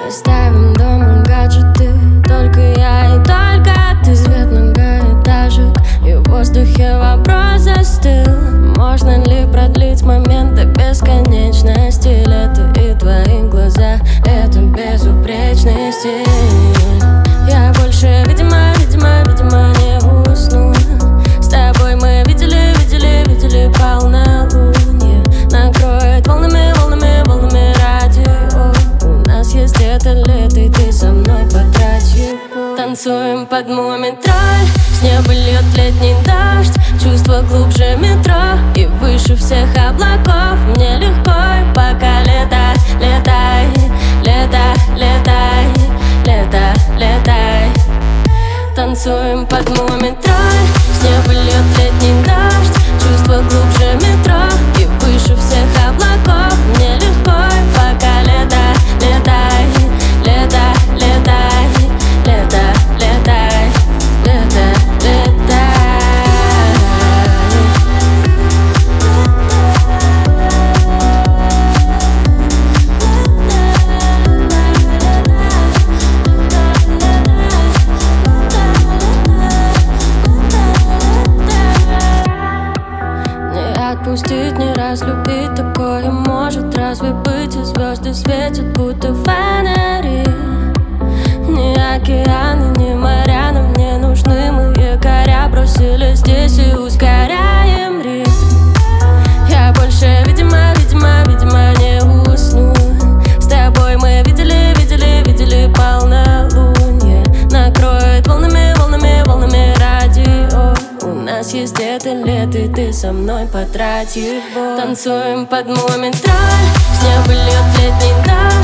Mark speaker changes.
Speaker 1: Оставим дома гаджеты, только я и только ты. Свет многоэтажек, и в воздухе вопрос застыл: можно ли продлить момент до бесконечности? Лето и твои глаза — это безупречный стиль. Я больше, видимо, не усну. С тобой мы видели полнолуние. Накроет волнами радио. У нас есть это лето, и ты со мной потрать его. Танцуем под мумий-тролль, с неба льет летний дождь. Чувство глубже метро и выше всех облаков. Мне легко, пока летай, летай, лето, летай, лето, летай. Танцуем под мумий-тролль, с неба льет летний дождь. Чувство глубже метро и выше всех облаков. Мне легко, пока летай, летай, лето, летай, лето, летай, лето, летай. Отпустить, не разлюбить, такое может разве быть? И звезды светят, будто фонари. Ни океаны, ни моря нам не нужны. Мы якоря бросили здесь и ускоряем ритм. Я больше, видимо, не усну. С тобой мы видели полнолуние. Накроет волнами радио. У нас есть это лето, и ты со мной потрать его. Танцуем под мумий-тролль, с неба льет летний дождь.